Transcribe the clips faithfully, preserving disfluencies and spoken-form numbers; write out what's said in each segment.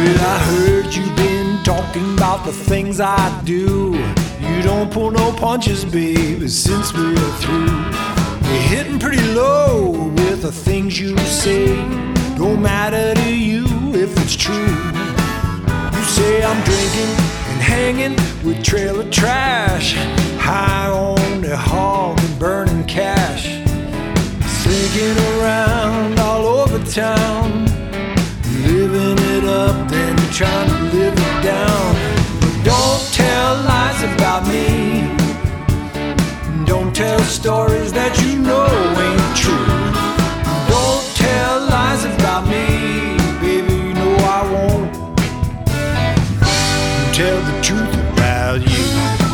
Well, I heard you've been talking about the things I do. You don't pull no punches, baby, since we're through. You're hitting pretty low with the things you say. Don't matter to you if it's true. You say I'm drinking and hanging with trailer trash, high on the hog and burning cash, slinking around all over town, living it up, then trying to live it down. Don't tell lies about me. Don't tell stories that you know ain't true. Don't tell lies about me, baby, you know I won't. Tell the truth about you.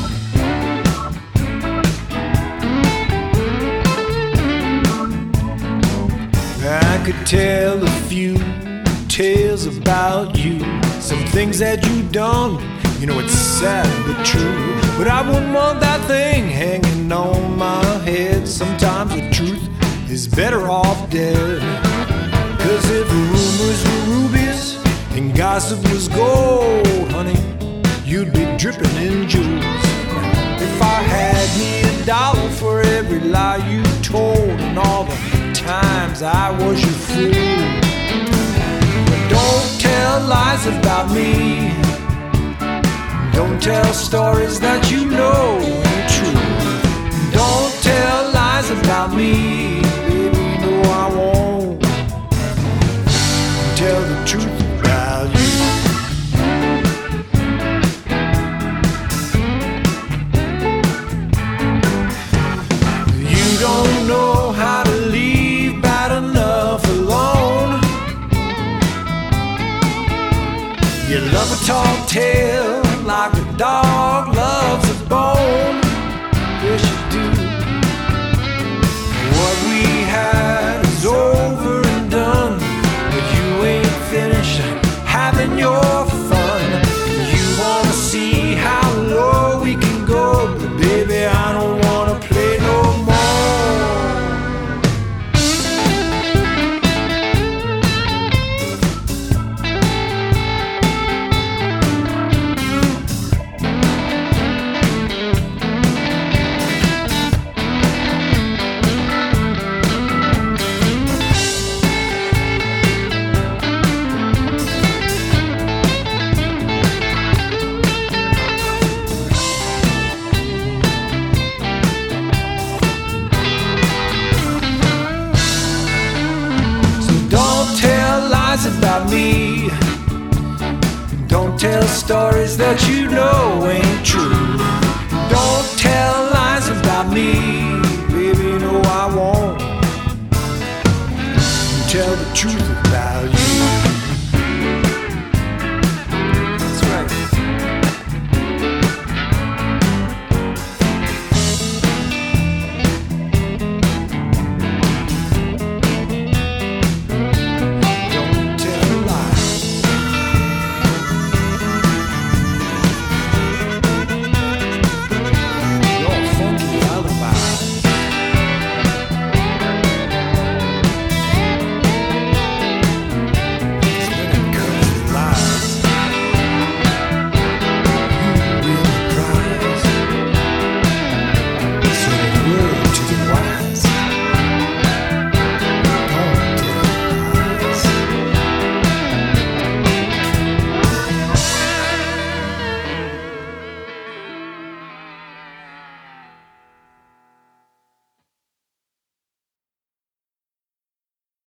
I could tell a few tales about you, some things that you've done, you know it's sad but true. But I wouldn't want that thing hanging on my head. Sometimes the truth is better off dead. Cause if rumors were rubies and gossip was gold, honey, you'd be dripping in jewels. If I had me a dollar for every lie you told and all the times I was your fool. But don't tell lies about me. Don't tell stories that you know ain't true. Don't tell lies about me, baby, you know I won't. Tell the truth about you. You don't know how to leave bad enough alone. You love a tall tale like a dog loves a bone. Yes, you do. What we had is over and done, but you ain't finished having your fun. You wanna see how low we can go, but baby, I don't wanna play no more. About me. Don't tell stories that you know ain't true. Don't tell lies about me, baby, no I won't. Tell the truth about you.